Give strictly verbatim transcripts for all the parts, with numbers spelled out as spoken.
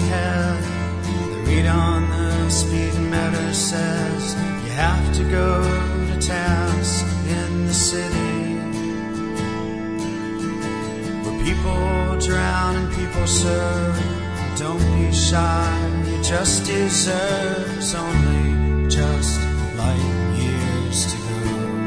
ahead. The read on the speedometer says you have to go to task in the city, where people drown and people serve. Don't be shy, you just deserve only just light years to go.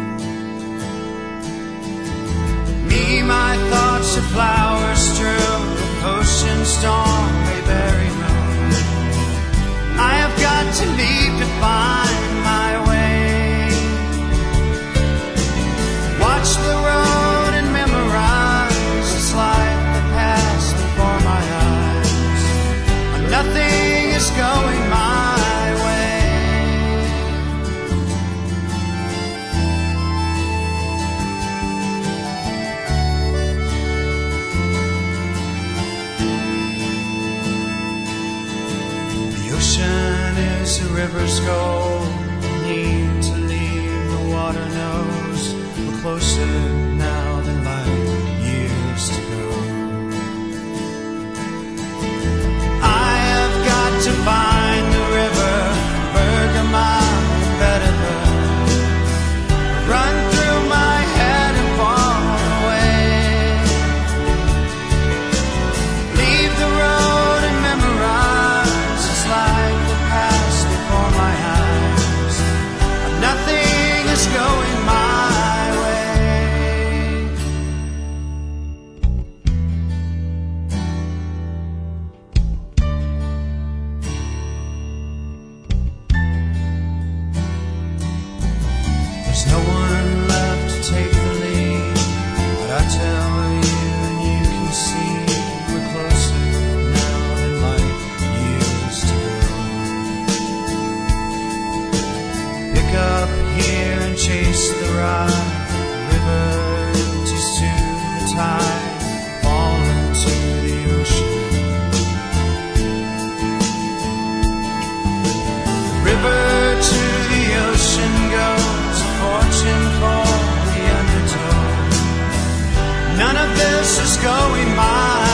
Me, my thoughts are flowers strewn with ocean storm they bury me. I have got to leave to find my way. Watch the road and memorize the slide that passed before my eyes. Nothing is going my way. The ocean is a river's goal. Need to leave, the water knows we're closer now than light years to go. I have got to find the river, Bergamot and Bedford, run through my head and fall away. Leave the road and memorize the slide that passed before my eyes. Nothing is going my way. There's no one left to take the lead, but I tell you and you can see we're closer now than light years to go. Pick up here and chase the ride. The river empties to the tide, fall into the ocean. The river to the ocean goes, a fortune for the undertow. None of this is going my